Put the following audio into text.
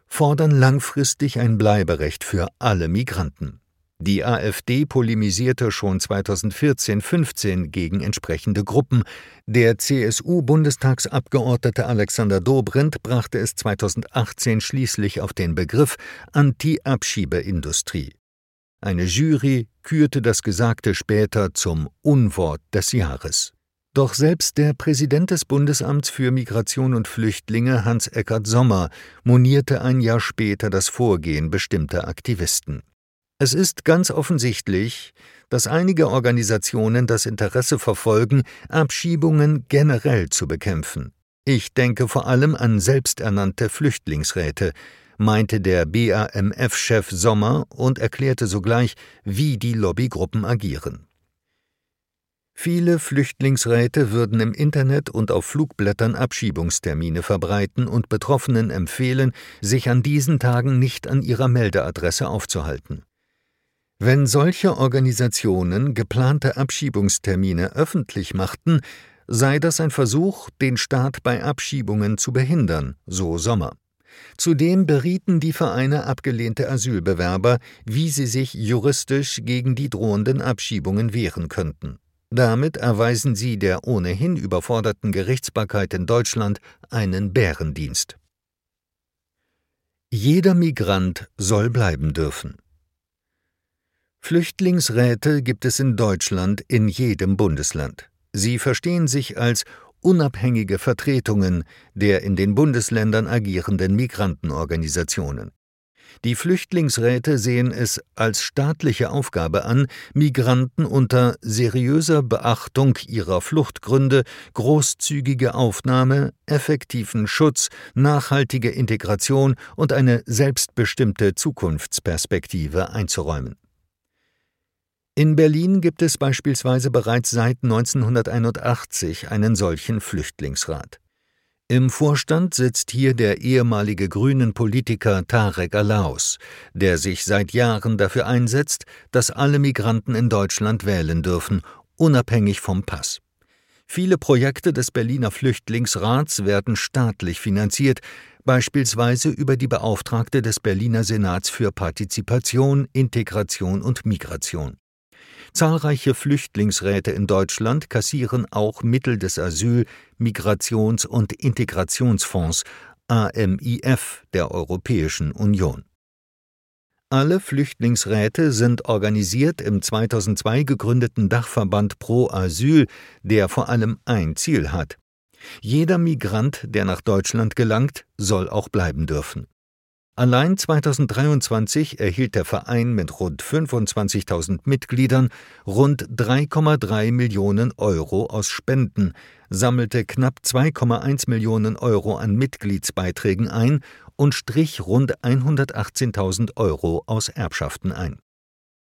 fordern langfristig ein Bleiberecht für alle Migranten. Die AfD polemisierte schon 2014/15 gegen entsprechende Gruppen. Der CSU-Bundestagsabgeordnete Alexander Dobrindt brachte es 2018 schließlich auf den Begriff Anti-Abschiebeindustrie. Eine Jury kürte das Gesagte später zum Unwort des Jahres. Doch selbst der Präsident des Bundesamts für Migration und Flüchtlinge, Hans-Ekkert Sommer, monierte ein Jahr später das Vorgehen bestimmter Aktivisten. Es ist ganz offensichtlich, dass einige Organisationen das Interesse verfolgen, Abschiebungen generell zu bekämpfen. Ich denke vor allem an selbsternannte Flüchtlingsräte, meinte der BAMF-Chef Sommer und erklärte sogleich, wie die Lobbygruppen agieren. Viele Flüchtlingsräte würden im Internet und auf Flugblättern Abschiebungstermine verbreiten und Betroffenen empfehlen, sich an diesen Tagen nicht an ihrer Meldeadresse aufzuhalten. Wenn solche Organisationen geplante Abschiebungstermine öffentlich machten, sei das ein Versuch, den Staat bei Abschiebungen zu behindern, so Sommer. Zudem berieten die Vereine abgelehnte Asylbewerber, wie sie sich juristisch gegen die drohenden Abschiebungen wehren könnten. Damit erweisen sie der ohnehin überforderten Gerichtsbarkeit in Deutschland einen Bärendienst. Jeder Migrant soll bleiben dürfen. Flüchtlingsräte gibt es in Deutschland in jedem Bundesland. Sie verstehen sich als unabhängige Vertretungen der in den Bundesländern agierenden Migrantenorganisationen. Die Flüchtlingsräte sehen es als staatliche Aufgabe an, Migranten unter seriöser Beachtung ihrer Fluchtgründe, großzügige Aufnahme, effektiven Schutz, nachhaltige Integration und eine selbstbestimmte Zukunftsperspektive einzuräumen. In Berlin gibt es beispielsweise bereits seit 1981 einen solchen Flüchtlingsrat. Im Vorstand sitzt hier der ehemalige Grünen-Politiker Tarek Alaus, der sich seit Jahren dafür einsetzt, dass alle Migranten in Deutschland wählen dürfen, unabhängig vom Pass. Viele Projekte des Berliner Flüchtlingsrats werden staatlich finanziert, beispielsweise über die Beauftragte des Berliner Senats für Partizipation, Integration und Migration. Zahlreiche Flüchtlingsräte in Deutschland kassieren auch Mittel des Asyl-, Migrations- und Integrationsfonds AMIF der Europäischen Union. Alle Flüchtlingsräte sind organisiert im 2002 gegründeten Dachverband Pro Asyl, der vor allem ein Ziel hat: Jeder Migrant, der nach Deutschland gelangt, soll auch bleiben dürfen. Allein 2023 erhielt der Verein mit rund 25.000 Mitgliedern rund 3,3 Millionen Euro aus Spenden, sammelte knapp 2,1 Millionen Euro an Mitgliedsbeiträgen ein und strich rund 118.000 Euro aus Erbschaften ein.